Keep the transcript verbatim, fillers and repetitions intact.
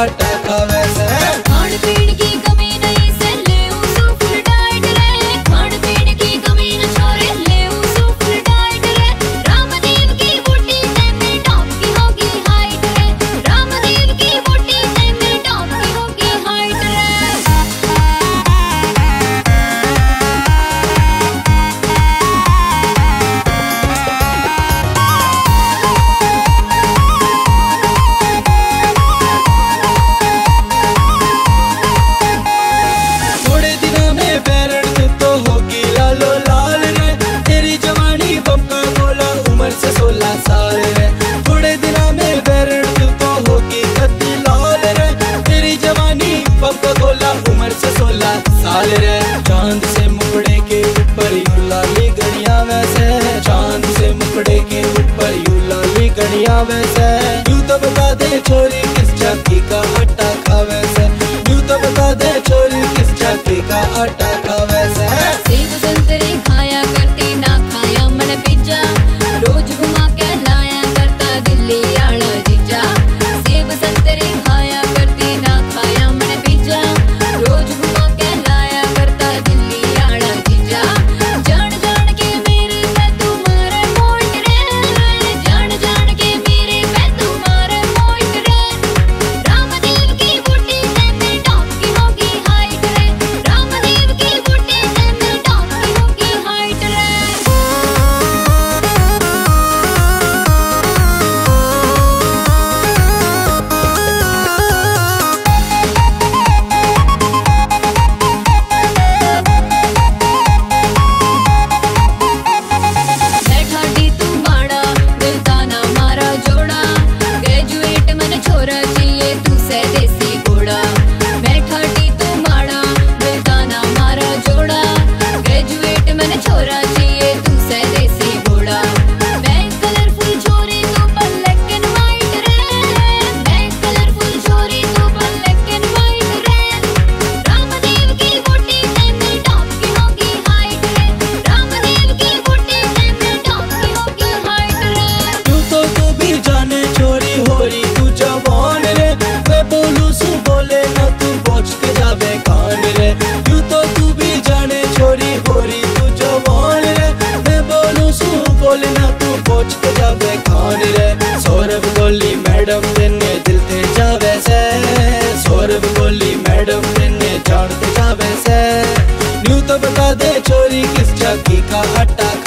आटा खावे से। खान पीन की कमी नहीं से ले उसू फुल डाइट रे, खान पीन की कमी न छोरे ले उसू फुल डाइट रे। रामदेव की बूटी से मैं टॉप की होगी हाइट रे, रामदेव की बूटी से मैं टॉप की होगी हाइट रे। साल रे चांद से मुकड़े के ऊपर यूं लाली गड़िया वैसे, चांद से मुकड़े के ऊपर यूं लाली गड़िया वैसे। यूं तो बता दे छोरी किस जाति का आटा खावे से, यूं तो बता दे छोरी किस जाति का आटा खावे से। सेब संतरे खाया करती ना खाया मन पिज्जा, रोज घुमा के लाया करता दिल्ली आला जीजा। सेब संतरे खाया करती ना खाया मन पिज्जा, रोज घुमा के लाया करता दिल्ली आला जीजा। जान जान के मेरे पे तुम्हारे मोट रे, जान जान के मेरे पे तुम्हारे मोट रे। रामदेव की बूटी से मैं टॉप की होगी हाइट रे, रामदेव की बूटी से मैं टॉप की होगी हाइट रे। बैठा डी तू माड़ा मिलता ना मारा जोड़ा, ग्रेजुएट मन छोरा चाहिए तू से देसी घोड़ा। बैठा डी तू माड़ा मिलता ना मारा जोड़ा, ग्रेजुएट मन छोरा चाहिए तू से देसी घोड़ा। मैं कलरफुल छोरी तू ब्लैक एंड व्हाइट रे, मैं कलरफुल छोरी तू ब्लैक एंड व्हाइट रे। रामदेव की बूटी से मैं टॉप की होगी हाइट रे, रामदेव की बूटी से मैं टॉप की होगी हाइट रे। यूं तो तू भी जाने छोरी होरी तू जवान रे, मैं बोलूं सु बोले ना तू पहुंच के जावे कान रे। यूं तो तू भी जाने छोरी होरी तू जवान रे, मैं बोलूं सु बोले ना तू पहुंच के जावे कान रे। सौरभ गोली मैडम तेने दिल ते जावे से, सौरभ गोली मैडम तेने जान ते जावे से। यूं तो बता दे छोरी किस जाति का आटा